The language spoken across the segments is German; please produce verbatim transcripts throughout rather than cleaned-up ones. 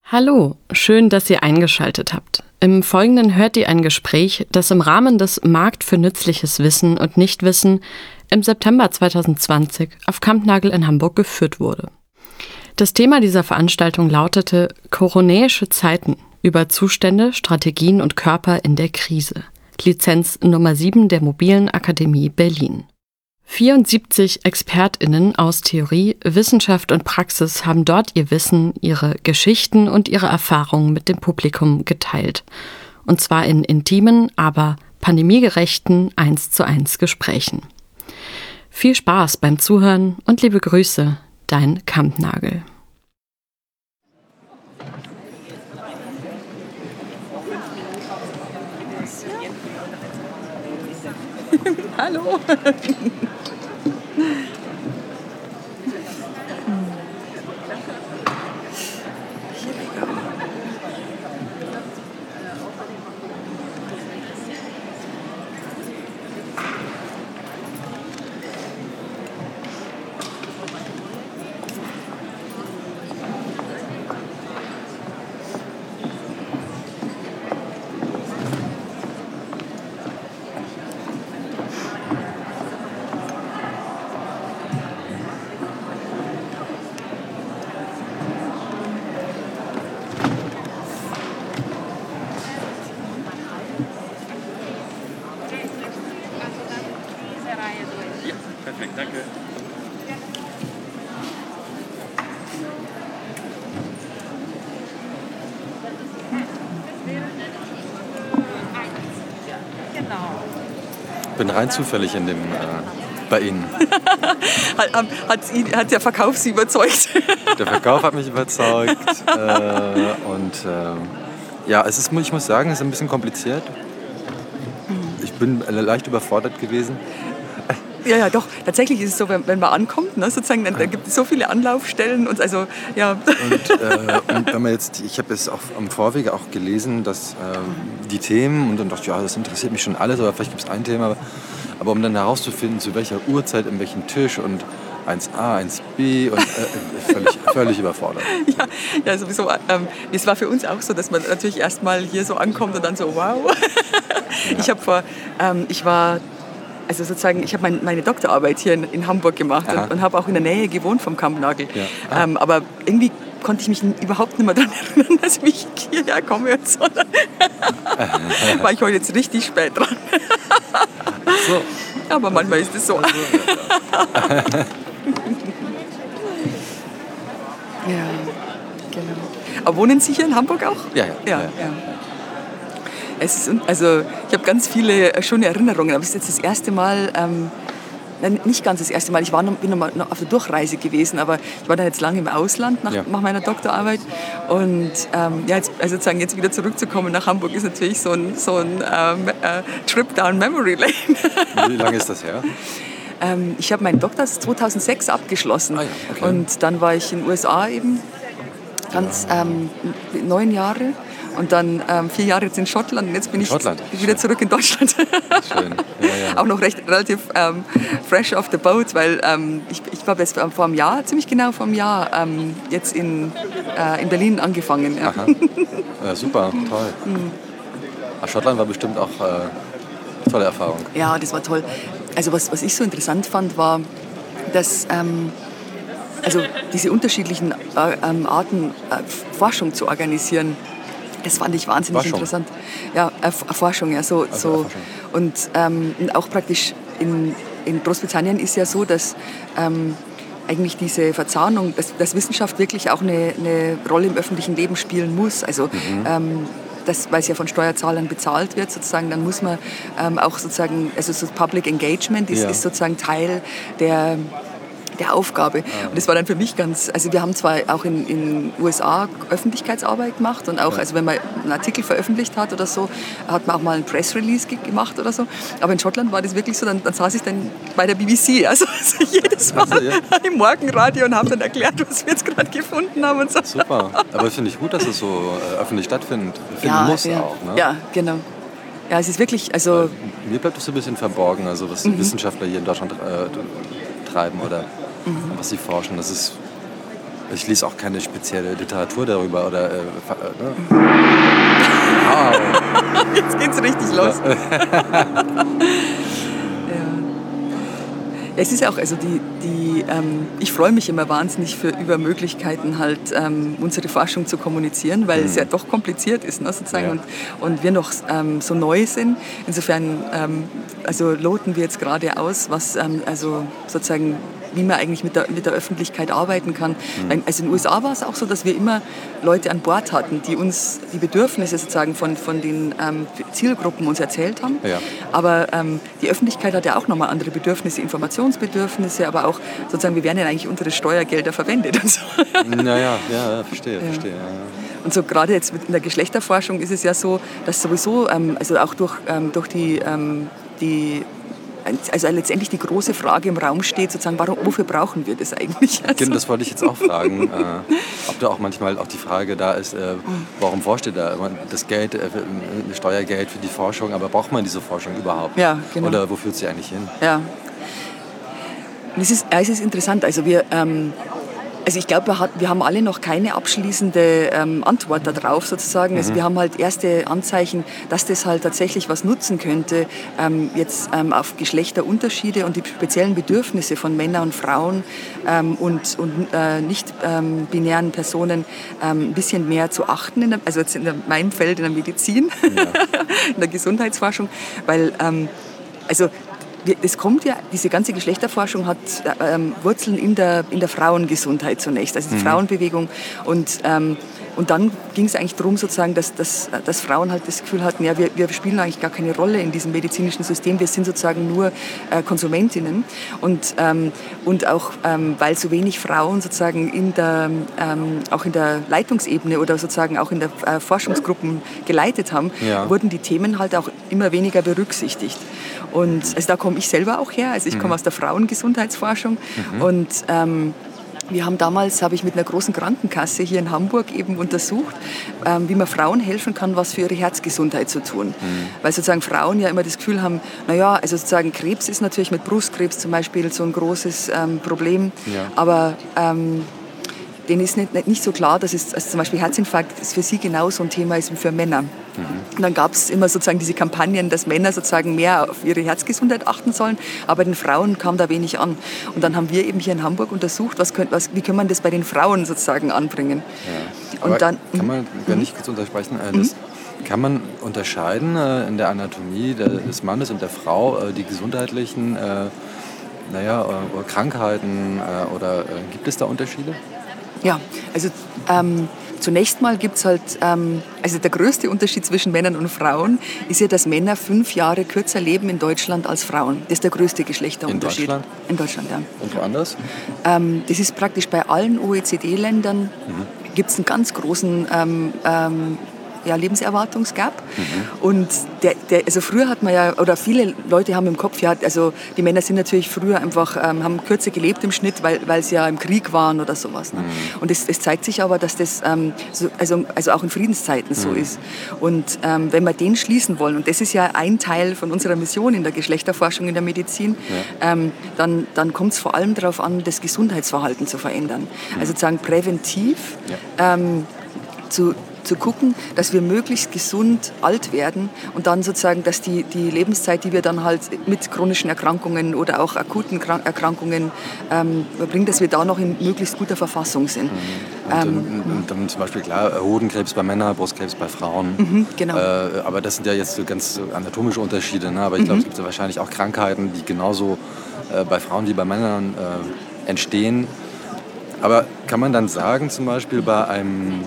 Hallo, schön, dass ihr eingeschaltet habt. Im Folgenden hört ihr ein Gespräch, das im Rahmen des Markt für nützliches Wissen und Nichtwissen im September zwanzig zwanzig auf Kampnagel in Hamburg geführt wurde. Das Thema dieser Veranstaltung lautete Koronäische Zeiten über Zustände, Strategien und Körper in der Krise. Lizenz Nummer sieben der Mobilen Akademie Berlin. vierundsiebzig ExpertInnen aus Theorie, Wissenschaft und Praxis haben dort ihr Wissen, ihre Geschichten und ihre Erfahrungen mit dem Publikum geteilt. Und zwar in intimen, aber pandemiegerechten eins zu eins Gesprächen. Viel Spaß beim Zuhören und liebe Grüße, dein Kampnagel. Hallo. Perfekt, danke. Ich bin rein zufällig in dem, äh, bei Ihnen. hat, hat, hat der Verkauf Sie überzeugt? Der Verkauf hat mich überzeugt. Äh, und äh, ja, es ist, ich muss sagen, es ist ein bisschen kompliziert. Ich bin leicht überfordert gewesen. Ja, ja, doch. Tatsächlich ist es so, wenn, wenn man ankommt, ne, sozusagen, dann, dann gibt es so viele Anlaufstellen und also, ja. Und, äh, und wenn man jetzt, ich habe es auch am Vorwege auch gelesen, dass äh, die Themen und dann dachte ich, ja, das interessiert mich schon alles, aber vielleicht gibt es ein Thema. Aber, aber um dann herauszufinden, zu welcher Uhrzeit, in welchem Tisch und eins a, eins b und äh, völlig, völlig überfordert. Ja, ja, sowieso. Ähm, es war für uns auch so, dass man natürlich erst mal hier so ankommt und dann so, wow. Ja. Ich habe vor, ähm, ich war Also sozusagen, ich habe mein, meine Doktorarbeit hier in, in Hamburg gemacht und, und habe auch in der Nähe gewohnt vom Kampnagel. Ja. Ah. Ähm, aber irgendwie konnte ich mich überhaupt nicht mehr daran erinnern, dass ich hierher komme und so. War ich heute jetzt richtig spät dran. So. Aber manchmal ist es so. Also, ja. Ja, genau. Aber wohnen Sie hier in Hamburg auch? Ja, ja. ja, ja, ja. ja. Es ist, also ich habe ganz viele schöne Erinnerungen, aber es ist jetzt das erste Mal, ähm, nein, nicht ganz das erste Mal, ich war noch, bin noch mal auf der Durchreise gewesen, aber ich war dann jetzt lange im Ausland nach, ja. nach meiner Doktorarbeit und ähm, ja, jetzt, also sozusagen jetzt wieder zurückzukommen nach Hamburg ist natürlich so ein, so ein ähm, äh, Trip down Memory Lane. Wie lange ist das her? Ähm, ich habe meinen Doktor zweitausendsechs abgeschlossen. Ah, ja. Okay. Und dann war ich in den U S A eben ganz ähm, neun Jahre. Und dann ähm, vier Jahre jetzt in Schottland und jetzt bin ich Schottland. wieder Schön. Zurück in Deutschland. Schön. Ja, ja. Auch noch recht relativ ähm, fresh off the boat, weil ähm, ich, ich habe jetzt vor einem Jahr, ziemlich genau vor einem Jahr, ähm, jetzt in, äh, in Berlin angefangen. Ja. Aha. Ja, super, toll. Mhm. Schottland war bestimmt auch äh, eine tolle Erfahrung. Ja, das war toll. Also was, was ich so interessant fand, war, dass ähm, also diese unterschiedlichen äh, ähm, Arten, äh, Forschung zu organisieren, das fand ich wahnsinnig Forschung. interessant. Ja, Erforschung, ja, so, also so. Erforschung. Und ähm, auch praktisch in, in Großbritannien ist ja so, dass ähm, eigentlich diese Verzahnung, dass, dass Wissenschaft wirklich auch eine, eine Rolle im öffentlichen Leben spielen muss. Also mhm. ähm, das, weil es ja von Steuerzahlern bezahlt wird, sozusagen, dann muss man ähm, auch sozusagen, also so Public Engagement ist, ja. ist sozusagen Teil der der Aufgabe. Und das war dann für mich ganz, also wir haben zwar auch in den U S A Öffentlichkeitsarbeit gemacht und auch, ja. also wenn man einen Artikel veröffentlicht hat oder so, hat man auch mal einen Press Release gemacht oder so. Aber in Schottland war das wirklich so, dann, dann saß ich dann bei der B B C, also, also jedes Mal also, ja. im Morgenradio und habe dann erklärt, was wir jetzt gerade gefunden haben und so. Super, aber das finde ich gut, dass es so äh, öffentlich stattfindet. Finden ja, muss ja. auch. Ne? Ja, genau. Ja, es ist wirklich, also... Weil mir bleibt es so ein bisschen verborgen, also was mhm. Wissenschaftler hier in Deutschland äh, treiben oder mhm. was sie forschen. Das ist Ich lese auch keine spezielle Literatur darüber. Oder, äh, ne? Wow. Jetzt geht's richtig los. Es ist auch, also die, die, ähm, ich freue mich immer wahnsinnig für, über Möglichkeiten, halt ähm, unsere Forschung zu kommunizieren, weil mhm. es ja doch kompliziert ist, ne, sozusagen, ja. und, und wir noch ähm, so neu sind. Insofern, ähm, also loten wir jetzt gerade aus, was, ähm, also sozusagen, wie man eigentlich mit der, mit der Öffentlichkeit arbeiten kann. Mhm. Also in den U S A war es auch so, dass wir immer Leute an Bord hatten, die uns die Bedürfnisse sozusagen von, von den ähm, Zielgruppen uns erzählt haben. Ja. Aber ähm, die Öffentlichkeit hat ja auch nochmal andere Bedürfnisse, Informationsbedürfnisse, aber auch sozusagen, wir werden ja eigentlich unsere Steuergelder verwendet. Und so. Naja, ja, verstehe, ja. verstehe. Ja. Und so gerade jetzt in der Geschlechterforschung ist es ja so, dass sowieso, ähm, also auch durch, ähm, durch die, ähm, die also letztendlich die große Frage im Raum steht, sozusagen, warum, wofür brauchen wir das eigentlich? Also genau, das wollte ich jetzt auch fragen, äh, ob da auch manchmal auch die Frage da ist, äh, warum forscht ihr da das Geld, äh, Steuergeld für die Forschung, aber braucht man diese Forschung überhaupt? Ja, genau. Oder wo führt sie eigentlich hin? Ja. Und es ist, es ist interessant, also wir... Ähm, Also ich glaube, wir, wir haben alle noch keine abschließende ähm, Antwort darauf sozusagen. Mhm. Also wir haben halt erste Anzeichen, dass das halt tatsächlich was nutzen könnte, ähm, jetzt ähm, auf Geschlechterunterschiede und die speziellen Bedürfnisse von Männern und Frauen ähm, und, und äh, nicht ähm, binären Personen ähm, ein bisschen mehr zu achten, in der, also jetzt in der, meinem Feld in der Medizin, ja. in der Gesundheitsforschung, weil ähm, also das kommt ja, diese ganze Geschlechterforschung hat ähm, Wurzeln in der, in der Frauengesundheit zunächst, also die mhm. Frauenbewegung. Und, ähm, und dann ging es eigentlich darum, sozusagen, dass, dass, dass Frauen halt das Gefühl hatten, ja, wir, wir spielen eigentlich gar keine Rolle in diesem medizinischen System, wir sind sozusagen nur äh, Konsumentinnen. Und, ähm, und auch, ähm, weil so wenig Frauen sozusagen in der, ähm, auch in der Leitungsebene oder sozusagen auch in der äh, Forschungsgruppen geleitet haben, ja. wurden die Themen halt auch immer weniger berücksichtigt. Und also da komme ich selber auch her, also ich komme aus der Frauengesundheitsforschung mhm. und ähm, wir haben damals, habe ich mit einer großen Krankenkasse hier in Hamburg eben untersucht, ähm, wie man Frauen helfen kann, was für ihre Herzgesundheit zu tun. Mhm. Weil sozusagen Frauen ja immer das Gefühl haben, naja, also sozusagen Krebs ist natürlich mit Brustkrebs zum Beispiel so ein großes ähm, Problem, ja. aber ähm, denen ist nicht, nicht so klar, dass es, also zum Beispiel Herzinfarkt ist für sie genauso ein Thema ist wie für Männer. Mhm. Und dann gab es immer sozusagen diese Kampagnen, dass Männer sozusagen mehr auf ihre Herzgesundheit achten sollen, aber den Frauen kam da wenig an. Und dann haben wir eben hier in Hamburg untersucht, was könnt, was, wie kann man das bei den Frauen sozusagen anbringen. Ja. Und dann, kann man, wenn ich kurz untersprechen, äh, das, mhm. kann man unterscheiden äh, in der Anatomie des Mannes und der Frau äh, die gesundheitlichen äh, naja, äh, Krankheiten äh, oder äh, gibt es da Unterschiede? Ja, also ähm, zunächst mal gibt es halt, ähm, also der größte Unterschied zwischen Männern und Frauen ist ja, dass Männer fünf Jahre kürzer leben in Deutschland als Frauen. Das ist der größte Geschlechterunterschied. In Deutschland? In Deutschland, ja. Und woanders? Ähm, das ist praktisch bei allen O E C D-Ländern, mhm. gibt es einen ganz großen ähm, ähm, ja, Lebenserwartungsgap. Mhm. Und der, der, also früher hat man ja, oder viele Leute haben im Kopf, ja, also die Männer sind natürlich früher einfach, ähm, haben kürzer gelebt im Schnitt, weil, weil sie ja im Krieg waren oder sowas. Ne? Mhm. Und es, es zeigt sich aber, dass das ähm, so, also, also auch in Friedenszeiten so mhm. ist. Und ähm, wenn wir den schließen wollen, und das ist ja ein Teil von unserer Mission in der Geschlechterforschung in der Medizin, ja. ähm, dann, dann kommt es vor allem darauf an, das Gesundheitsverhalten zu verändern. Mhm. Also sozusagen präventiv ja. ähm, zu zu gucken, dass wir möglichst gesund alt werden und dann sozusagen, dass die, die Lebenszeit, die wir dann halt mit chronischen Erkrankungen oder auch akuten Erkrankungen ähm, verbringen, dass wir da noch in möglichst guter Verfassung sind. Mhm. Und, ähm, und dann zum Beispiel, klar, Hodenkrebs bei Männern, Brustkrebs bei Frauen. Mhm, genau. Äh, aber das sind ja jetzt so ganz anatomische Unterschiede. Ne? Aber ich glaube, mhm. es gibt ja wahrscheinlich auch Krankheiten, die genauso äh, bei Frauen wie bei Männern äh, entstehen. Aber kann man dann sagen, zum Beispiel bei einem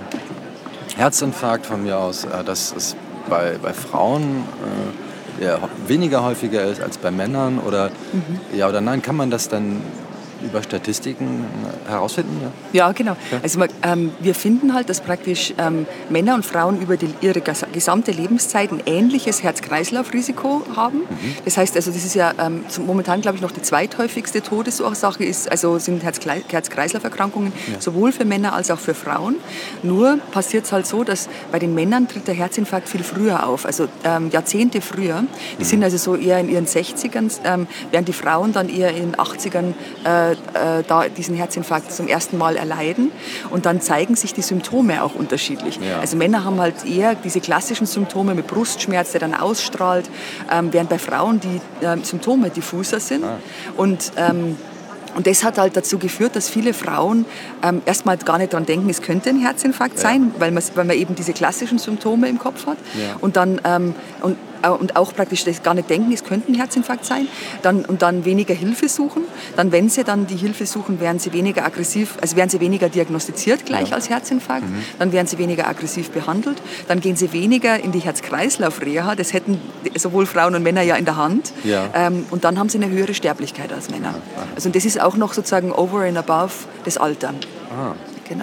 Herzinfarkt von mir aus, dass es bei, bei Frauen äh, ja, weniger häufiger ist als bei Männern? Oder mhm. ja oder nein, kann man das dann über Statistiken herausfinden? Ja, ja genau. Ja. Also ähm, wir finden halt, dass praktisch ähm, Männer und Frauen über die, ihre gesamte Lebenszeit ein ähnliches Herz-Kreislauf-Risiko haben. Mhm. Das heißt, also das ist ja ähm, momentan, glaube ich, noch die zweithäufigste Todesursache ist, also sind Herz-Kreislauf-Erkrankungen, ja. sowohl für Männer als auch für Frauen. Nur passiert es halt so, dass bei den Männern tritt der Herzinfarkt viel früher auf, also ähm, Jahrzehnte früher. Die mhm. sind also so eher in ihren sechzigern, ähm, während die Frauen dann eher in den achtzigern äh, äh, äh, da diesen Herzinfarkt zum ersten Mal erleiden. Und dann zeigen sich die Symptome auch unterschiedlich. Ja. Also Männer haben halt eher diese klassischen Symptome mit Brustschmerz, der dann ausstrahlt, ähm, während bei Frauen die äh, Symptome diffuser sind. Ah. Und ähm, Und das hat halt dazu geführt, dass viele Frauen ähm, erstmal gar nicht daran denken, es könnte ein Herzinfarkt ja. sein, weil man, weil man eben diese klassischen Symptome im Kopf hat. Ja. Und dann ähm, und, und auch praktisch das gar nicht denken, es könnte ein Herzinfarkt sein. Dann, und dann weniger Hilfe suchen. Dann, wenn sie dann die Hilfe suchen, werden sie weniger aggressiv, also werden sie weniger diagnostiziert gleich ja. als Herzinfarkt. Mhm. Dann werden sie weniger aggressiv behandelt. Dann gehen sie weniger in die Herz-Kreislauf-Reha. Das hätten sowohl Frauen und Männer ja in der Hand. Ja. Ähm, und dann haben sie eine höhere Sterblichkeit als Männer. Also das ist auch noch sozusagen over and above das Alter. Ah. Genau.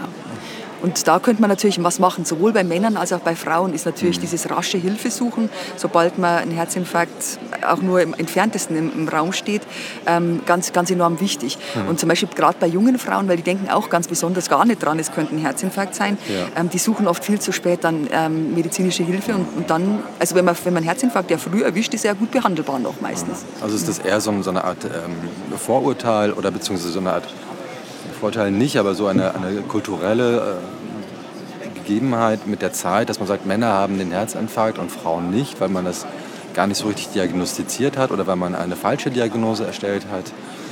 Und da könnte man natürlich was machen, sowohl bei Männern als auch bei Frauen ist natürlich mhm. dieses rasche Hilfe suchen, sobald man ein Herzinfarkt auch nur im entferntesten im, im Raum steht, ähm, ganz, ganz enorm wichtig. Mhm. Und zum Beispiel gerade bei jungen Frauen, weil die denken auch ganz besonders gar nicht dran, es könnte ein Herzinfarkt sein, ja. ähm, die suchen oft viel zu spät dann ähm, medizinische Hilfe und, und dann, also wenn man, wenn man einen Herzinfarkt ja früh erwischt, ist er ja gut behandelbar noch meistens. Also ist das eher so, so eine Art ähm, Vorurteil oder beziehungsweise so eine Art Vorteil nicht, aber so eine, eine kulturelle äh, Gegebenheit mit der Zeit, dass man sagt, Männer haben den Herzinfarkt und Frauen nicht, weil man das gar nicht so richtig diagnostiziert hat oder weil man eine falsche Diagnose erstellt hat.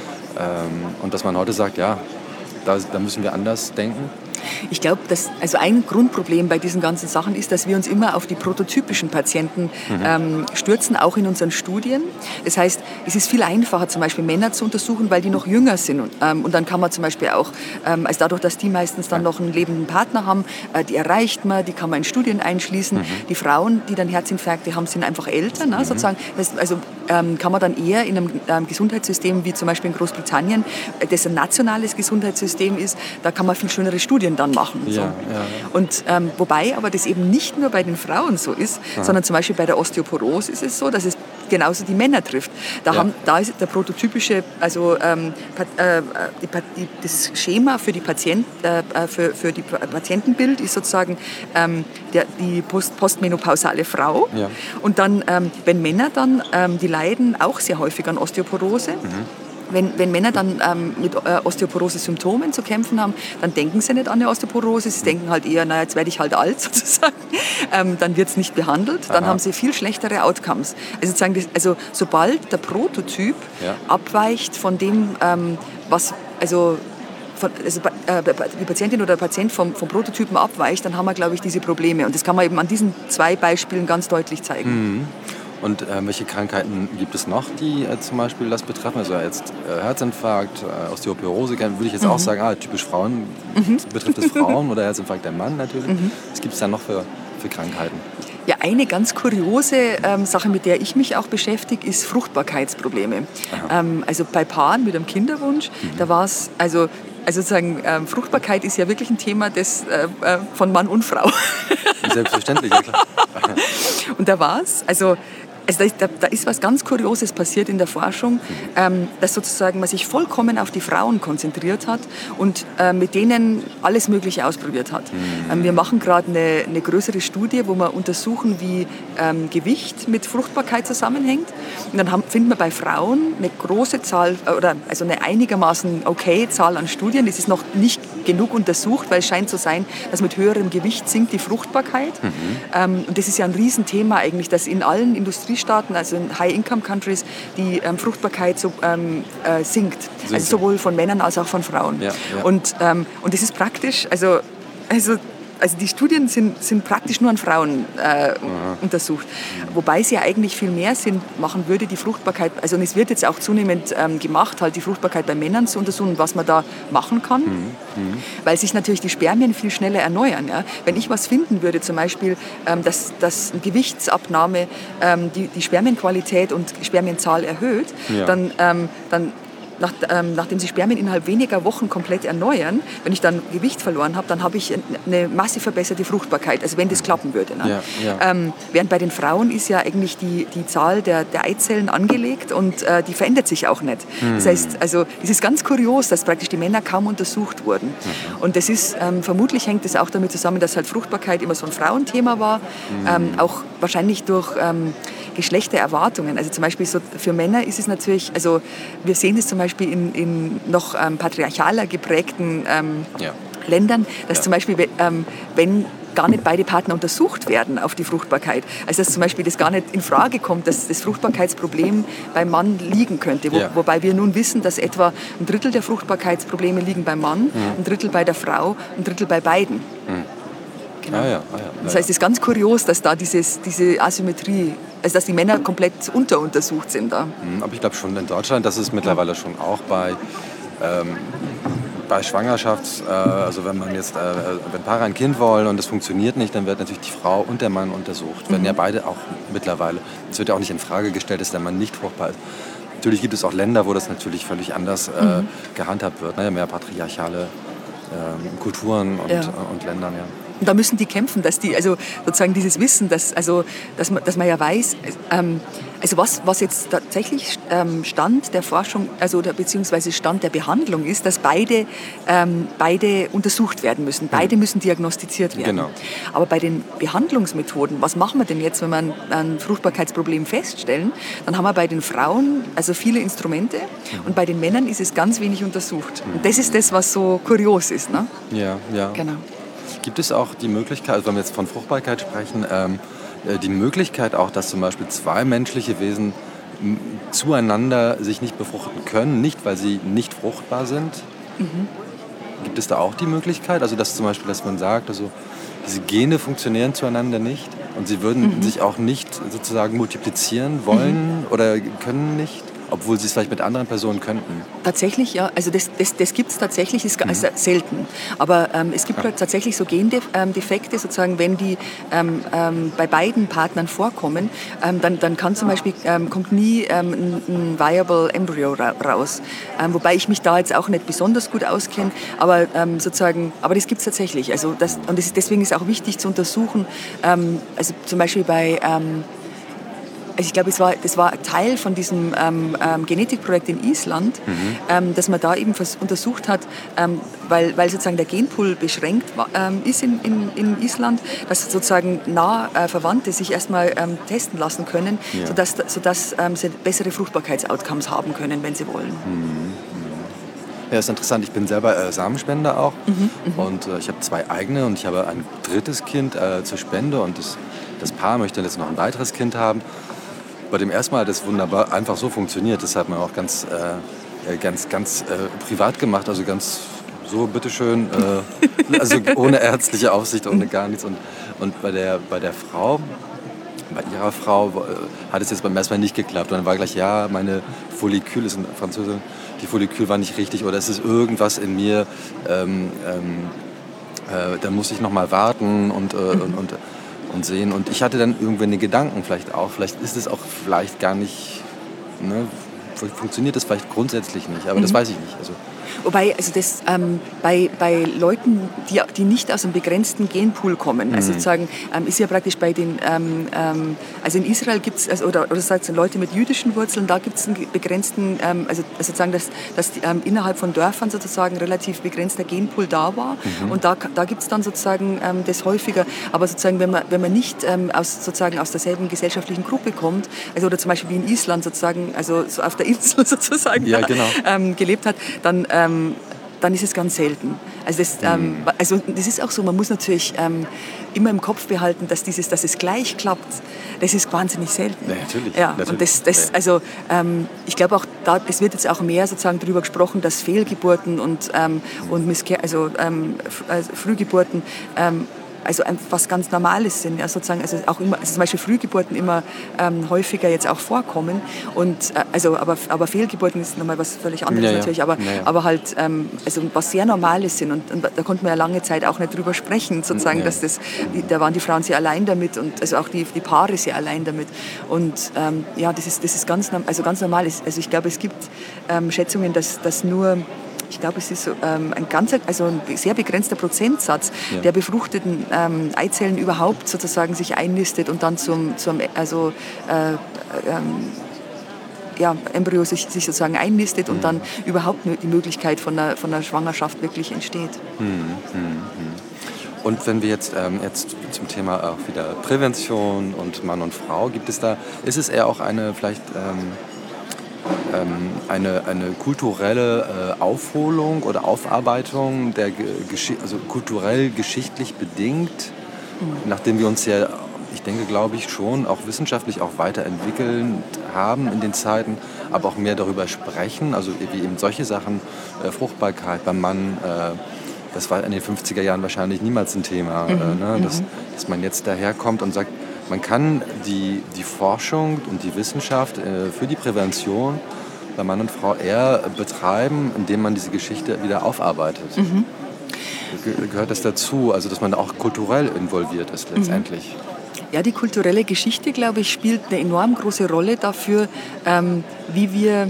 Ähm, und dass man heute sagt, ja, da, da müssen wir anders denken. Ich glaube, dass also ein Grundproblem bei diesen ganzen Sachen ist, dass wir uns immer auf die prototypischen Patienten mhm. ähm, stürzen, auch in unseren Studien. Das heißt, es ist viel einfacher, zum Beispiel Männer zu untersuchen, weil die noch jünger sind. Und, ähm, und dann kann man zum Beispiel auch, ähm, also dadurch, dass die meistens dann noch einen lebenden Partner haben, äh, die erreicht man, die kann man in Studien einschließen. Mhm. Die Frauen, die dann Herzinfarkte haben, sind einfach älter, ne, mhm. sozusagen. Das, also ähm, kann man dann eher in einem ähm, Gesundheitssystem wie zum Beispiel in Großbritannien, das ein nationales Gesundheitssystem ist, da kann man viel schönere Studien dann machen. Ja, so. ja, ja. Und ähm, wobei aber das eben nicht nur bei den Frauen so ist, Aha. sondern zum Beispiel bei der Osteoporose ist es so, dass es genauso die Männer trifft. Da, ja. haben, da ist der prototypische, also ähm, äh, die, die, das Schema für die, Patient, äh, für, für die Patientenbild ist sozusagen ähm, der, die post, postmenopausale Frau. Ja. Und dann, ähm, wenn Männer dann, ähm, die leiden auch sehr häufig an Osteoporose. Mhm. Wenn, wenn Männer dann ähm, mit äh, Osteoporose-Symptomen zu kämpfen haben, dann denken sie nicht an eine Osteoporose. Sie denken halt eher, naja, jetzt werde ich halt alt sozusagen. Ähm, dann wird es nicht behandelt. Dann Aha. haben sie viel schlechtere Outcomes. Also, sozusagen das, also sobald der Prototyp ja. abweicht von dem, ähm, was... also Von, also, äh, die Patientin oder der Patient vom, vom Prototypen abweicht, dann haben wir, glaube ich, diese Probleme. Und das kann man eben an diesen zwei Beispielen ganz deutlich zeigen. Mhm. Und äh, welche Krankheiten gibt es noch, die äh, zum Beispiel das betreffen? Also jetzt äh, Herzinfarkt, äh, Osteoporose, würde ich jetzt mhm. auch sagen, ah, typisch Frauen, mhm. betrifft es Frauen oder Herzinfarkt der Mann natürlich. Mhm. Was gibt es da noch für, für Krankheiten? Ja, eine ganz kuriose ähm, Sache, mit der ich mich auch beschäftige, ist Fruchtbarkeitsprobleme. Ähm, also bei Paaren mit einem Kinderwunsch, mhm. da war es, also Also sozusagen ähm, Fruchtbarkeit ist ja wirklich ein Thema des, äh, von Mann und Frau. Selbstverständlich, ja klar. Und da war es, also, also da, da ist was ganz Kurioses passiert in der Forschung, ähm, dass sozusagen man sich vollkommen auf die Frauen konzentriert hat und äh, mit denen alles Mögliche ausprobiert hat. Mhm. Ähm, wir machen gerade eine, eine größere Studie, wo wir untersuchen, wie ähm, Gewicht mit Fruchtbarkeit zusammenhängt. Und dann haben, finden wir bei Frauen eine große Zahl, oder also eine einigermaßen okay Zahl an Studien. Das ist noch nicht genug untersucht, weil es scheint zu sein, dass mit höherem Gewicht sinkt die Fruchtbarkeit. Mhm. Ähm, und das ist ja ein Riesenthema eigentlich, dass in allen Industriestaaten, also in High-Income-Countries, die ähm, Fruchtbarkeit so, ähm, äh, sinkt. Sinkt. Also sowohl von Männern als auch von Frauen. Ja, ja. Und, ähm, und das ist praktisch, also, also Also die Studien sind, sind praktisch nur an Frauen äh, untersucht, wobei es ja eigentlich viel mehr Sinn machen würde, die Fruchtbarkeit, also es wird jetzt auch zunehmend ähm, gemacht, halt die Fruchtbarkeit bei Männern zu untersuchen, was man da machen kann, mhm. Mhm. weil sich natürlich die Spermien viel schneller erneuern. Ja? Wenn ich was finden würde, zum Beispiel, ähm, dass, dass eine Gewichtsabnahme ähm, die, die Spermienqualität und Spermienzahl erhöht, ja. dann, ähm, dann Nach, ähm, nachdem sich Spermien innerhalb weniger Wochen komplett erneuern, wenn ich dann Gewicht verloren habe, dann habe ich eine massiv verbesserte Fruchtbarkeit, also wenn das klappen würde. Ne? Ja, ja. Ähm, während bei den Frauen ist ja eigentlich die, die Zahl der, der Eizellen angelegt und äh, die verändert sich auch nicht. Mhm. Das heißt, also es ist ganz kurios, dass praktisch die Männer kaum untersucht wurden. Mhm. Und das ist, ähm, vermutlich hängt das auch damit zusammen, dass halt Fruchtbarkeit immer so ein Frauenthema war, mhm. ähm, auch wahrscheinlich durch... Ähm, Geschlechtererwartungen. Also zum Beispiel so für Männer ist es natürlich, also wir sehen es zum Beispiel in, in noch ähm, patriarchaler geprägten ähm, ja. Ländern, dass ja. zum Beispiel, ähm, wenn gar nicht beide Partner untersucht werden auf die Fruchtbarkeit. Also dass zum Beispiel das gar nicht in Frage kommt, dass das Fruchtbarkeitsproblem beim Mann liegen könnte. Wo, ja. Wobei wir nun wissen, dass etwa ein Drittel der Fruchtbarkeitsprobleme liegen beim Mann, mhm. ein Drittel bei der Frau, ein Drittel bei beiden. Mhm. Genau. Ah ja, ah ja, das heißt, es ist ganz kurios, dass da dieses, diese Asymmetrie, also dass die Männer komplett unteruntersucht sind da. Aber ich glaube schon in Deutschland, das ist mittlerweile schon auch bei, ähm, bei Schwangerschaft, äh, also wenn man jetzt, äh, wenn Paare ein Kind wollen und das funktioniert nicht, dann wird natürlich die Frau und der Mann untersucht. Werden mhm. ja beide auch mittlerweile. Es wird ja auch nicht in Frage gestellt, dass der Mann nicht fruchtbar ist. Natürlich gibt es auch Länder, wo das natürlich völlig anders äh, mhm. gehandhabt wird, ne? Mehr patriarchale äh, Kulturen und, ja. äh, und Ländern, ja. Und da müssen die kämpfen, dass die, also sozusagen dieses Wissen, dass, also, dass, man, dass man ja weiß, ähm, also was, was jetzt tatsächlich ähm, Stand der Forschung, also der, beziehungsweise Stand der Behandlung ist, dass beide, ähm, beide untersucht werden müssen. Beide müssen diagnostiziert werden. Genau. Aber bei den Behandlungsmethoden, was machen wir denn jetzt, wenn wir ein, ein Fruchtbarkeitsproblem feststellen? Dann haben wir bei den Frauen also viele Instrumente und bei den Männern ist es ganz wenig untersucht. Und das ist das, was so kurios ist. Ne? Ja, ja. Genau. Gibt es auch die Möglichkeit, also wenn wir jetzt von Fruchtbarkeit sprechen, ähm, die Möglichkeit auch, dass zum Beispiel zwei menschliche Wesen m- zueinander sich nicht befruchten können, nicht weil sie nicht fruchtbar sind? Mhm. Gibt es da auch die Möglichkeit, also dass zum Beispiel, dass man sagt, also diese Gene funktionieren zueinander nicht und sie würden mhm. sich auch nicht sozusagen multiplizieren wollen mhm. oder können nicht? Obwohl sie es vielleicht mit anderen Personen könnten? Tatsächlich, ja. Also das, das, das gibt es tatsächlich, ist mhm. also selten. Aber ähm, es gibt ja. tatsächlich so Gendefekte, sozusagen, wenn die ähm, ähm, bei beiden Partnern vorkommen, ähm, dann, dann kann zum Beispiel, ähm, kommt nie ähm, ein, ein viable Embryo ra- raus. Ähm, wobei ich mich da jetzt auch nicht besonders gut auskenne, aber ähm, sozusagen, aber das gibt es tatsächlich. Also das, und das, deswegen ist auch wichtig zu untersuchen, ähm, also zum Beispiel bei ähm, Also ich glaube, es war, das war Teil von diesem ähm, ähm, Genetikprojekt in Island, mhm. ähm, dass man da eben vers- untersucht hat, ähm, weil, weil sozusagen der Genpool beschränkt ähm, ist in, in, in Island, dass sozusagen nah äh, Verwandte sich erstmal ähm, testen lassen können, ja. sodass, sodass ähm, sie bessere Fruchtbarkeitsoutcomes haben können, wenn sie wollen. Mhm. Ja, ist interessant. Ich bin selber äh, Samenspender auch mhm. und äh, ich habe zwei eigene und ich habe ein drittes Kind äh, zur Spende und das, das Paar möchte jetzt noch ein weiteres Kind haben. Bei dem ersten Mal hat das wunderbar einfach so funktioniert. Das hat man auch ganz, äh, ganz, ganz äh, privat gemacht, also ganz so, bitteschön, äh, also ohne ärztliche Aufsicht, ohne gar nichts. Und, und bei, der, bei der Frau, bei ihrer Frau äh, hat es jetzt beim ersten Mal nicht geklappt. Und dann war gleich, ja, meine Follikül ist in Französisch, die Follikül war nicht richtig oder es ist irgendwas in mir, ähm, ähm, äh, da muss ich noch mal warten und, äh, mhm. und, und und sehen. Und ich hatte dann irgendwann den Gedanken vielleicht auch, vielleicht ist es auch vielleicht gar nicht, ne, funktioniert das vielleicht grundsätzlich nicht, aber mhm. das weiß ich nicht. Also Wobei, also das ähm, bei, bei Leuten, die, die nicht aus einem begrenzten Genpool kommen, mhm. also sozusagen ähm, ist ja praktisch bei den, ähm, ähm, also in Israel gibt es, also, oder, oder sagt Leute mit jüdischen Wurzeln, da gibt es einen begrenzten, ähm, also sozusagen, dass, dass die, ähm, innerhalb von Dörfern sozusagen relativ begrenzter Genpool da war mhm. und da, da gibt es dann sozusagen ähm, das häufiger, aber sozusagen, wenn man, wenn man nicht ähm, aus, sozusagen aus derselben gesellschaftlichen Gruppe kommt, also oder zum Beispiel wie in Island sozusagen, also so auf der Insel sozusagen ja, genau. ähm, gelebt hat, dann ähm, dann ist es ganz selten. Also das, ähm, also das ist auch so, man muss natürlich ähm, immer im Kopf behalten, dass, dieses, dass es gleich klappt, das ist wahnsinnig selten. Ja, natürlich. Ja, natürlich. Und das, das, also, ähm, ich glaube auch, da, es wird jetzt auch mehr sozusagen darüber gesprochen, dass Fehlgeburten und, ähm, und Misskehr, also, ähm, also Frühgeburten ähm, also was ganz Normales sind, ja, sozusagen, also auch immer, also zum Beispiel Frühgeburten immer ähm, häufiger jetzt auch vorkommen und äh, also aber, aber Fehlgeburten ist nochmal was völlig anderes ja, natürlich, aber, ja, ja. aber halt ähm, also was sehr Normales sind und, und da konnten wir ja lange Zeit auch nicht drüber sprechen, sozusagen, ja. dass das, die, da waren die Frauen sehr allein damit und also auch die, die Paare sehr allein damit und ähm, ja, das ist, das ist ganz, also ganz normal, also ich glaube, es gibt ähm, Schätzungen, dass, dass nur ich glaube, es ist so, ähm, ein ganz, also ein sehr begrenzter Prozentsatz ja. der befruchteten ähm, Eizellen überhaupt sozusagen sich einnistet und dann zum, zum also, äh, ähm, ja, Embryo sich, sich sozusagen einnistet mhm. und dann überhaupt die Möglichkeit von einer, von einer Schwangerschaft wirklich entsteht. Mhm. Und wenn wir jetzt, ähm, jetzt zum Thema auch wieder Prävention und Mann und Frau, gibt es da, ist es eher auch eine vielleicht ähm, ähm, eine, eine kulturelle äh, Aufholung oder Aufarbeitung, der Gesch- also kulturell geschichtlich bedingt, mhm. nachdem wir uns ja, ich denke, glaube ich, schon auch wissenschaftlich auch weiterentwickeln haben in den Zeiten, aber auch mehr darüber sprechen, also wie eben solche Sachen, äh, Fruchtbarkeit beim Mann, äh, das war in den fünfziger Jahren wahrscheinlich niemals ein Thema, mhm. äh, ne? dass, dass man jetzt daherkommt und sagt, man kann die, die Forschung und die Wissenschaft äh, für die Prävention bei Mann und Frau eher betreiben, indem man diese Geschichte wieder aufarbeitet. Mhm. Ge- gehört das dazu, also dass man auch kulturell involviert ist letztendlich? Mhm. Ja, die kulturelle Geschichte, glaube ich, spielt eine enorm große Rolle dafür, ähm, wie wir...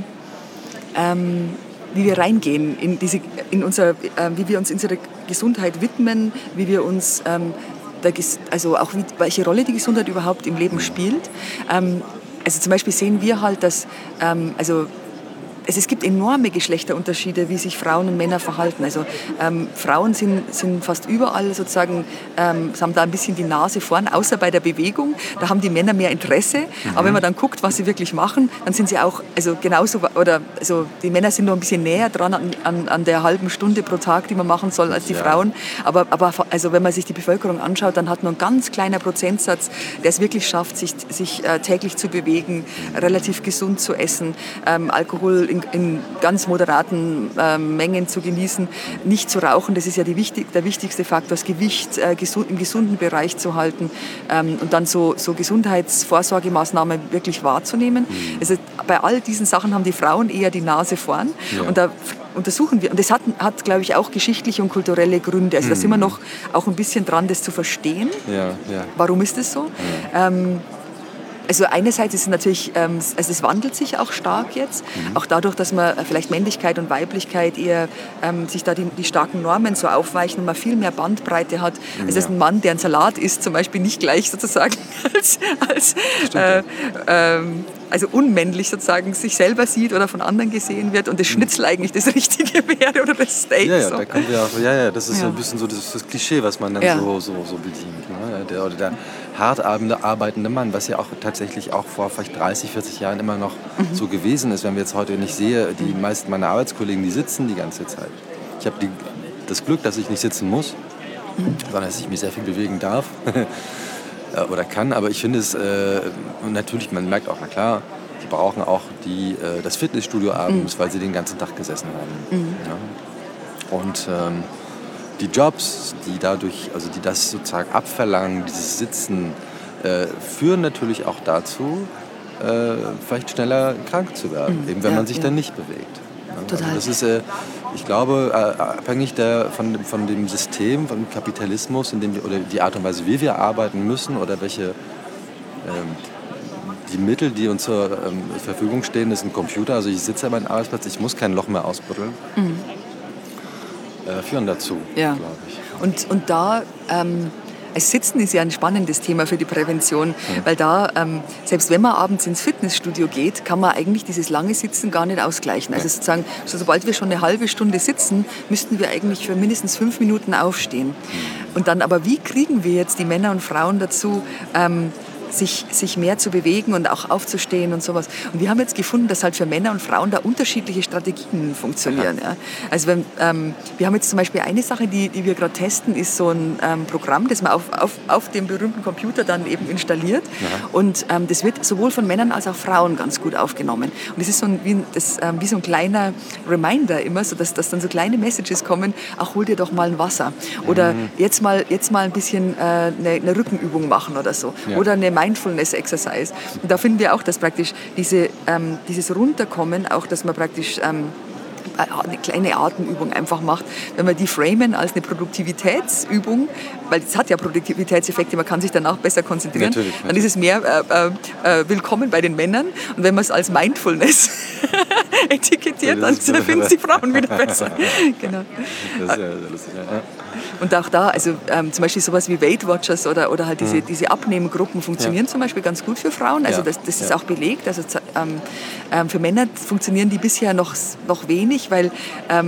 Ähm, wie wir reingehen in diese, in unser, äh, wie wir uns unserer Gesundheit widmen, wie wir uns, ähm, der, also auch wie, welche Rolle die Gesundheit überhaupt im Leben spielt. Ähm, also zum Beispiel sehen wir halt, dass, ähm, also Es, es gibt enorme Geschlechterunterschiede, wie sich Frauen und Männer verhalten. Also ähm, Frauen sind, sind fast überall sozusagen, ähm, haben da ein bisschen die Nase vorn, außer bei der Bewegung. Da haben die Männer mehr Interesse. Mhm. Aber wenn man dann guckt, was sie wirklich machen, dann sind sie auch, also genauso, oder also die Männer sind nur ein bisschen näher dran an, an, an der halben Stunde pro Tag, die man machen soll, als die ja. Frauen. Aber, aber also wenn man sich die Bevölkerung anschaut, dann hat nur ein ganz kleiner Prozentsatz, der es wirklich schafft, sich, sich äh, täglich zu bewegen, relativ gesund zu essen, ähm, Alkohol In, in ganz moderaten äh, Mengen zu genießen, nicht zu rauchen, das ist ja die wichtig, der wichtigste Faktor, das Gewicht äh, gesund, im gesunden Bereich zu halten ähm, und dann so, so Gesundheitsvorsorgemaßnahmen wirklich wahrzunehmen. Mhm. Also bei all diesen Sachen haben die Frauen eher die Nase vorn ja. und da untersuchen wir, und das hat, hat glaube ich, auch geschichtliche und kulturelle Gründe. Also mhm. da sind wir noch auch ein bisschen dran, das zu verstehen. Ja, ja. Warum ist das so? Ja. Ähm, Also einerseits ist es natürlich, ähm, also es wandelt sich auch stark jetzt, mhm. auch dadurch, dass man vielleicht Männlichkeit und Weiblichkeit eher ähm, sich da die, die starken Normen so aufweichen und man viel mehr Bandbreite hat. Mhm, also ja. ein Mann, der einen Salat isst, zum Beispiel nicht gleich sozusagen als, als äh, ähm, also unmännlich sozusagen sich selber sieht oder von anderen gesehen wird und das Schnitzel eigentlich das Richtige wäre oder das Steak. Ja, ja, so. da können wir auch, ja, ja, das ist ja. ein bisschen so das, das Klischee, was man dann ja. so, so, so bedient. Ne? Der, oder der hart arbeitende Mann, was ja auch tatsächlich auch vor vielleicht dreißig, vierzig Jahren immer noch mhm. so gewesen ist, wenn wir jetzt heute nicht sehe, die mhm. meisten meiner Arbeitskollegen, die sitzen die ganze Zeit. Ich habe das Glück, dass ich nicht sitzen muss, mhm. sondern dass ich mich sehr viel bewegen darf. Oder kann, aber ich finde es, äh, natürlich, man merkt auch, na klar, die brauchen auch die, äh, das Fitnessstudio abends, mhm. weil sie den ganzen Tag gesessen haben. Mhm. Ja. Und ähm, die Jobs, die dadurch, also die das sozusagen abverlangen, dieses Sitzen, äh, führen natürlich auch dazu, äh, vielleicht schneller krank zu werden, mhm. eben wenn ja, man sich ja. dann nicht bewegt. Total. Also das ist, äh, ich glaube, äh, abhängig der, von, von dem System, vom Kapitalismus, in dem wir, oder die Art und Weise, wie wir arbeiten müssen oder welche ähm, die Mittel, die uns zur ähm, Verfügung stehen, ist ein Computer. Also ich sitze an meinem Arbeitsplatz, ich muss kein Loch mehr ausbuddeln. Mhm. Äh, führen dazu, ja. glaube ich. Und, und da... Ähm Das Sitzen ist ja ein spannendes Thema für die Prävention, mhm. weil da, ähm, selbst wenn man abends ins Fitnessstudio geht, kann man eigentlich dieses lange Sitzen gar nicht ausgleichen. Also sozusagen, so, sobald wir schon eine halbe Stunde sitzen, müssten wir eigentlich für mindestens fünf Minuten aufstehen. Mhm. Und dann aber, wie kriegen wir jetzt die Männer und Frauen dazu, ähm, Sich, sich mehr zu bewegen und auch aufzustehen und sowas. Und wir haben jetzt gefunden, dass halt für Männer und Frauen da unterschiedliche Strategien funktionieren. Ja. Also wenn, ähm, wir haben jetzt zum Beispiel eine Sache, die, die wir gerade testen, ist so ein ähm, Programm, das man auf, auf, auf dem berühmten Computer dann eben installiert. Ja. Und ähm, das wird sowohl von Männern als auch Frauen ganz gut aufgenommen. Und das ist so ein, wie, das, ähm, wie so ein kleiner Reminder immer, so dass, dass dann so kleine Messages kommen, ach, hol dir doch mal ein Wasser. Oder mhm. jetzt, mal, jetzt mal ein bisschen äh, eine, eine Rückenübung machen oder so. Ja. Oder eine Mindfulness-Exercise. Und da finden wir auch, dass praktisch diese, ähm, dieses Runterkommen, auch dass man praktisch ähm, eine kleine Atemübung einfach macht, wenn wir die framen als eine Produktivitätsübung, weil es hat ja Produktivitätseffekte, man kann sich danach besser konzentrieren, natürlich, natürlich. Dann ist es mehr äh, äh, willkommen bei den Männern. Und wenn man es als Mindfulness etikettiert, dann finden die Frauen wieder besser. Genau. Das ist ja lustig, ja. Und auch da, also ähm, zum Beispiel sowas wie Weight Watchers oder, oder halt diese, mhm. diese Abnehmgruppen funktionieren ja. zum Beispiel ganz gut für Frauen. Also ja. das, das ist ja. auch belegt. Also ähm, ähm, für Männer funktionieren die bisher noch, noch wenig, weil ähm,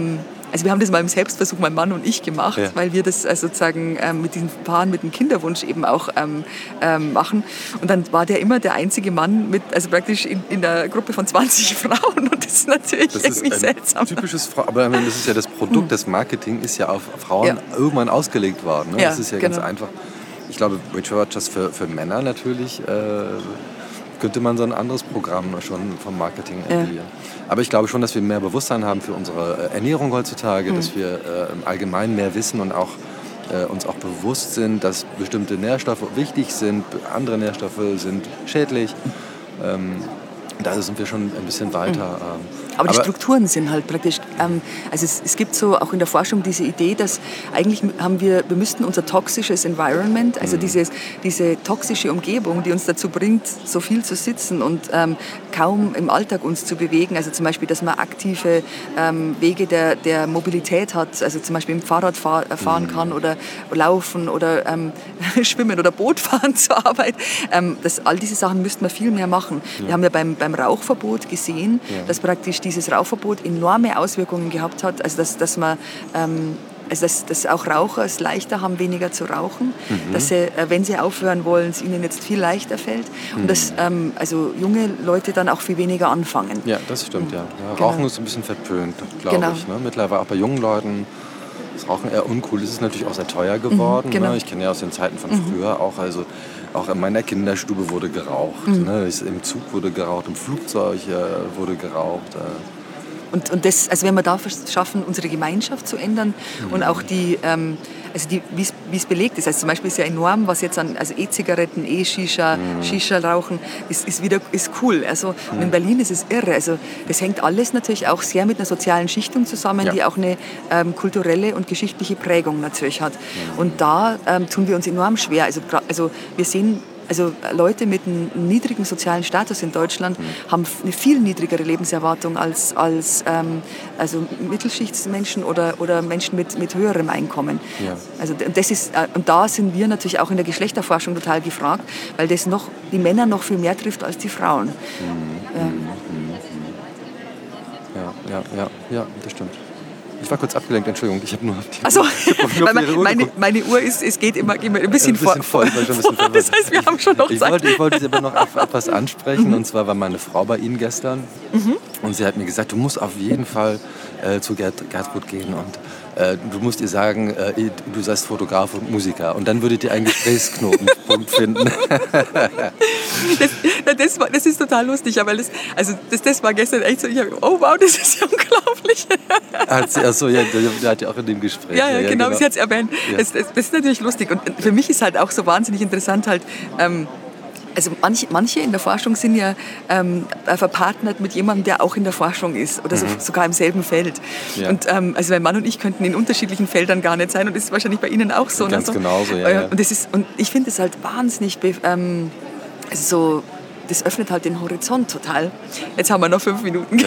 also wir haben das mal im Selbstversuch, mein Mann und ich gemacht, ja. weil wir das also sozusagen ähm, mit diesen Paaren mit dem Kinderwunsch eben auch ähm, ähm, machen. Und dann war der immer der einzige Mann mit, also praktisch in, in der Gruppe von zwanzig Frauen und das ist natürlich das irgendwie ist ein seltsam. Typisches Frau, aber das ist ja das Produkt, das Marketing ist ja auf Frauen ja. irgendwann ausgelegt worden. Ne? Ja, das ist ja genau. ganz einfach. Ich glaube, Rachel Rodgers für, für Männer natürlich äh, könnte man so ein anderes Programm schon vom Marketing entwickeln. Ja. Aber ich glaube schon, dass wir mehr Bewusstsein haben für unsere Ernährung heutzutage, mhm. dass wir äh, im Allgemeinen mehr wissen und auch äh, uns auch bewusst sind, dass bestimmte Nährstoffe wichtig sind, andere Nährstoffe sind schädlich. Ähm, da sind wir schon ein bisschen weiter. Ähm, Aber die Strukturen sind halt praktisch, ähm, also es, es gibt so auch in der Forschung diese Idee, dass eigentlich haben wir, wir müssten unser toxisches Environment, also mhm. dieses, diese toxische Umgebung, die uns dazu bringt, so viel zu sitzen und ähm, kaum im Alltag uns zu bewegen, also zum Beispiel, dass man aktive ähm, Wege der, der Mobilität hat, also zum Beispiel mit dem Fahrrad fahr, fahren mhm. kann oder laufen oder ähm, schwimmen oder Boot fahren zur Arbeit. Ähm, das, all diese Sachen müssten wir viel mehr machen. Ja. Wir haben ja beim, beim Rauchverbot gesehen, ja. dass praktisch dieses Rauchverbot enorme Auswirkungen gehabt hat, also dass, dass man ähm, also dass, dass auch Raucher es leichter haben, weniger zu rauchen, mhm. dass sie, äh, wenn sie aufhören wollen, es ihnen jetzt viel leichter fällt mhm. und dass ähm, also junge Leute dann auch viel weniger anfangen. Ja, das stimmt, ja. ja genau. Rauchen ist ein bisschen verpönt, glaube genau. ich. Ne? Mittlerweile auch bei jungen Leuten ist Rauchen eher uncool. Es ist natürlich auch sehr teuer geworden. Mhm, genau. ne? Ich kenne ja aus den Zeiten von mhm. früher auch, also auch in meiner Kinderstube wurde geraucht. Mhm. Ne? Im Zug wurde geraucht, im Flugzeug äh, wurde geraucht. Äh. Und, und das, also wenn wir da schaffen, unsere Gemeinschaft zu ändern mhm. und auch die, ähm, also die, wie es belegt ist, also zum Beispiel ist ja enorm, was jetzt an, also E-Zigaretten, E-Shisha, mhm. Shisha-Rauchen, ist, ist wieder, ist cool. Also mhm. in Berlin ist es irre. Also das hängt alles natürlich auch sehr mit einer sozialen Schichtung zusammen, ja. die auch eine ähm, kulturelle und geschichtliche Prägung natürlich hat. Mhm. Und da ähm, tun wir uns enorm schwer. Also, also wir sehen, Also Leute mit einem niedrigen sozialen Status in Deutschland mhm. haben eine viel niedrigere Lebenserwartung als, als ähm, also Mittelschichtsmenschen oder, oder Menschen mit, mit höherem Einkommen. Ja. Also das ist, und da sind wir natürlich auch in der Geschlechterforschung total gefragt, weil das noch, die Männer noch viel mehr trifft als die Frauen. Mhm. Ähm. Ja, ja, ja, ja, das stimmt. Ich war kurz abgelenkt, Entschuldigung. Ich habe nur auf die, Ach so. Uhr, meine, Uhr meine, meine Uhr ist, es geht immer, immer ein bisschen, ein bisschen vor. voll. Schon ein bisschen vor. Das heißt, wir haben schon noch ich Zeit. Wollte, ich wollte Sie aber noch auf etwas ansprechen. Mhm. Und zwar war meine Frau bei Ihnen gestern. Mhm. Und sie hat mir gesagt, du musst auf jeden Fall äh, zu Gert, Gertrud gehen. Und äh, du musst ihr sagen, äh, du seist Fotograf und Musiker. Und dann würdet ihr einen Gesprächsknotenpunkt finden. das, das, war, das ist total lustig. Weil das, also das, das war gestern echt so, ich hab, oh wow, das ist ja unglaublich. Hat sie, achso, ja, der hat ja auch in dem Gespräch. Ja, ja, ja genau, genau, sie hat es erwähnt. Ja. Das, das, das ist natürlich lustig. Und für mich ist halt auch so wahnsinnig interessant, halt, ähm, also manche, manche in der Forschung sind ja ähm, verpartnert mit jemandem, der auch in der Forschung ist oder so, mhm. sogar im selben Feld. Ja. Und ähm, also mein Mann und ich könnten in unterschiedlichen Feldern gar nicht sein und das ist wahrscheinlich bei Ihnen auch so. Ganz so. genauso, ja. ja. Und, das ist, und ich finde es halt wahnsinnig ähm, so. Das öffnet halt den Horizont total. Jetzt haben wir noch fünf Minuten.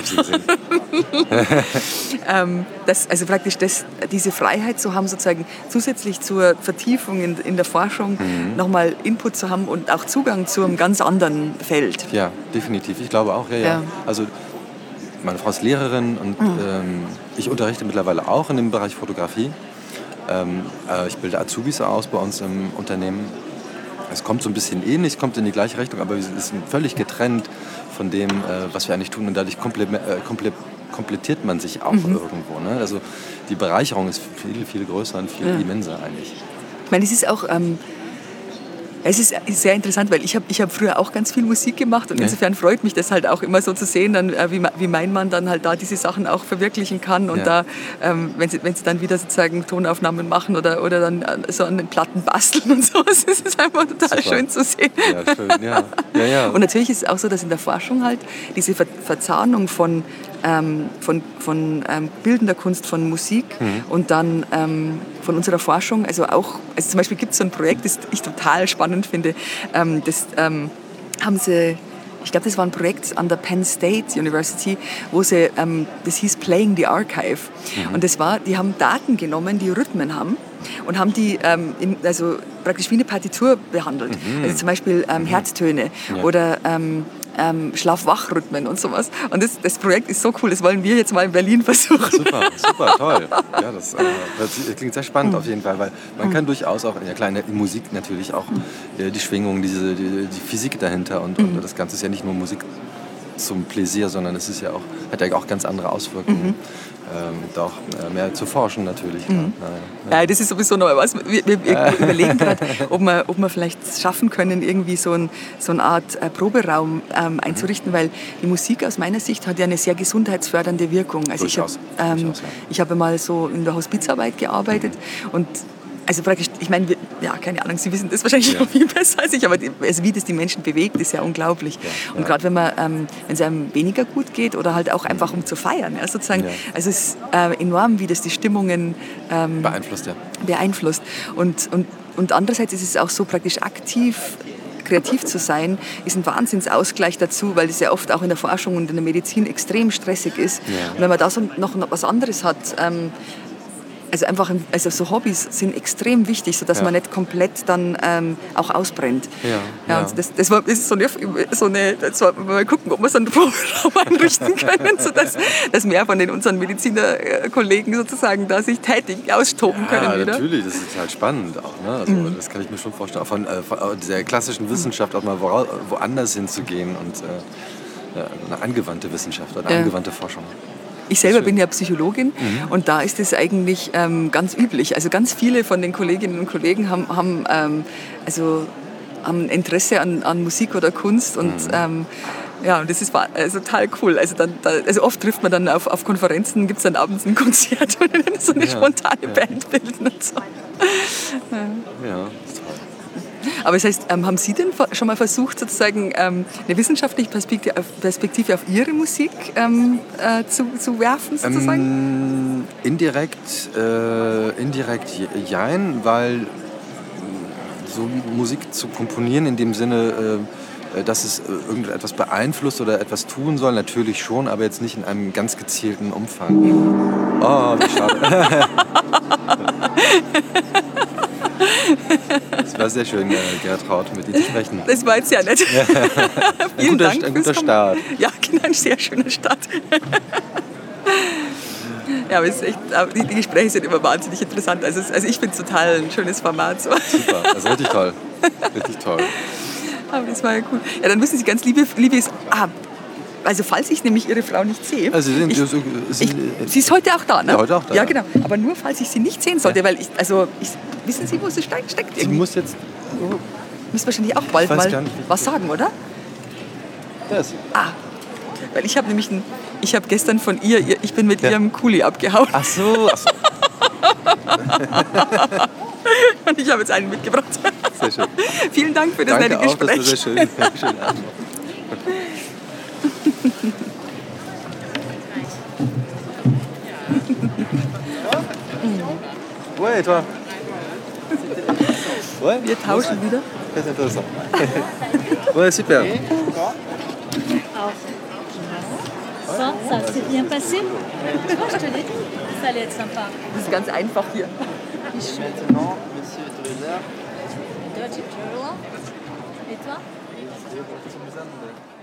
ähm, das, also praktisch das, diese Freiheit zu haben, sozusagen zusätzlich zur Vertiefung in, in der Forschung mhm. nochmal Input zu haben und auch Zugang zu einem ganz anderen Feld. Ja, definitiv. Ich glaube auch, ja, ja. ja. Also meine Frau ist Lehrerin und mhm. ähm, ich unterrichte mittlerweile auch in dem Bereich Fotografie. Ähm, äh, ich bilde Azubis aus bei uns im Unternehmen. Es kommt so ein bisschen ähnlich, kommt in die gleiche Richtung, aber wir sind völlig getrennt von dem, was wir eigentlich tun. Und dadurch komplettiert man sich auch mhm. irgendwo. Ne? Also die Bereicherung ist viel, viel größer und viel ja. immenser eigentlich. Ich meine, es ist auch... Ähm Es ist sehr interessant, weil ich habe ich hab früher auch ganz viel Musik gemacht und insofern freut mich das halt auch immer so zu sehen, dann, wie, wie mein Mann dann halt da diese Sachen auch verwirklichen kann und ja. da, ähm, wenn, sie, wenn sie dann wieder sozusagen Tonaufnahmen machen oder, oder dann so an den Platten basteln und so, das ist einfach total Super. Schön zu sehen. Ja, schön, ja. Ja, ja. Und natürlich ist es auch so, dass in der Forschung halt diese Ver- Verzahnung von, ähm, von, von ähm, bildender Kunst, von Musik mhm. und dann ähm, von unserer Forschung, also auch, also zum Beispiel gibt es so ein Projekt, das ich total spannend finde, ähm, das ähm, haben sie, ich glaube, das war ein Projekt an der Penn State University, wo sie, ähm, das hieß Playing the Archive. Mhm. Und das war, die haben Daten genommen, die Rhythmen haben und haben die ähm, in, also praktisch wie eine Partitur behandelt. Mhm. Also zum Beispiel ähm, Herztöne ja. oder ähm, ähm, Schlaf-Wach-Rhythmen und sowas. Und das, das Projekt ist so cool, das wollen wir jetzt mal in Berlin versuchen. Super, super, toll. Ja, das, äh, das klingt sehr spannend mhm. auf jeden Fall, weil man mhm. kann durchaus auch, ja klar, in der Musik natürlich auch äh, die Schwingung, diese, die, die Physik dahinter und, mhm. und das Ganze ist ja nicht nur Musik zum Pläsier, sondern es ist ja auch, hat ja auch ganz andere Auswirkungen. Mhm. Ähm, da auch äh, mehr zu forschen natürlich. Mhm. Ja, ja. ja, das ist sowieso noch was. Wir, wir, wir überlegen gerade, ob wir, ob wir vielleicht schaffen können, irgendwie so, ein, so eine Art äh, Proberaum ähm, einzurichten, mhm. weil die Musik aus meiner Sicht hat ja eine sehr gesundheitsfördernde Wirkung. Also Durchaus. ich habe ähm, ja. ich hab mal so in der Hospizarbeit gearbeitet mhm. und also praktisch, ich meine, ja, keine Ahnung, Sie wissen das wahrscheinlich ja. noch viel besser als ich, aber die, also wie das die Menschen bewegt, ist ja unglaublich. Ja, und ja. gerade wenn man, ähm, wenn es einem weniger gut geht oder halt auch einfach um zu feiern, ja, sozusagen, ja. also es ist äh, enorm, wie das die Stimmungen ähm, beeinflusst. Ja. beeinflusst. Und, und, und andererseits ist es auch so praktisch aktiv, kreativ zu sein, ist ein Wahnsinnsausgleich dazu, weil es ja oft auch in der Forschung und in der Medizin extrem stressig ist. Ja. Und wenn man da so noch was anderes hat, ähm, Also einfach, also so Hobbys sind extrem wichtig, sodass ja. man nicht komplett dann ähm, auch ausbrennt. Ja, ja, ja. Und das, das, war, das ist so eine, so eine das war, mal gucken, ob wir so einen Proberaum einrichten können, sodass dass mehr von den unseren Medizinerkollegen sozusagen da sich tätig austoben können ja, wieder. Natürlich, das ist halt spannend auch. Ne? Also, mhm. Das kann ich mir schon vorstellen, auch von, äh, von dieser klassischen Wissenschaft auch mal wo, woanders hinzugehen und äh, eine angewandte Wissenschaft oder eine ja. angewandte Forschung. Ich selber bin ja Psychologin mhm. und da ist es eigentlich ähm, ganz üblich. Also ganz viele von den Kolleginnen und Kollegen haben, haben, ähm, also, haben Interesse an, an Musik oder Kunst und mhm. ähm, ja, und das ist also total cool. Also, dann, da, also oft trifft man dann auf, auf Konferenzen, gibt es dann abends ein Konzert und dann so eine ja, spontane ja. Band bilden und so. Ja, ja, das ist toll. Aber das heißt, ähm, haben Sie denn schon mal versucht, sozusagen ähm, eine wissenschaftliche Perspektive auf, Perspektive auf Ihre Musik ähm, äh, zu, zu werfen, sozusagen? Ähm, indirekt, äh, indirekt jein, weil so Musik zu komponieren in dem Sinne, äh, dass es irgendetwas beeinflusst oder etwas tun soll, natürlich schon, aber jetzt nicht in einem ganz gezielten Umfang. Oh, wie schade. Es war sehr schön, Gertraud, mit dir zu sprechen. Das war jetzt ja nett. Ja. Vielen ein guter, Dank. Ein guter Start. Ja, genau, ein sehr schöner Start. Ja, aber es ist echt, die, die Gespräche sind immer wahnsinnig interessant. Also, also ich finde es total ein schönes Format. So. Super, also richtig toll. Richtig toll. Aber das war ja cool. Ja, dann müssen Sie ganz liebe, liebes... Ah, also falls ich nämlich Ihre Frau nicht sehe... Also sind, ich, so, sind, ich, sie ist heute auch da, ne? Ja, heute auch da. Ja, genau. Aber nur, falls ich sie nicht sehen sollte, ja. weil ich... Also, ich, wissen Sie, wo sie steckt? Sie irgendwie? muss jetzt... Oh, müssen wahrscheinlich auch bald mal nicht, was sagen, oder? Das. Ah, weil ich habe nämlich... Ein, ich habe gestern von ihr... Ich bin mit ja. ihrem Kuli abgehauen. Ach so, ach so. Und ich habe jetzt einen mitgebracht. Sehr schön. Vielen Dank für das Danke nette Gespräch. Auch, das war sehr schön. Schönen Abend. Ouais, toi? Ouais? Wir tauschen wieder. Très intéressant. Ouais, super. Ça, ça s'est bien passé. Tu vois, je te l'ai dit, ça allait être sympa. Das ist ganz einfach hier. Maintenant, Monsieur Dröller. Deutsche Dröller. Et toi? Ich bin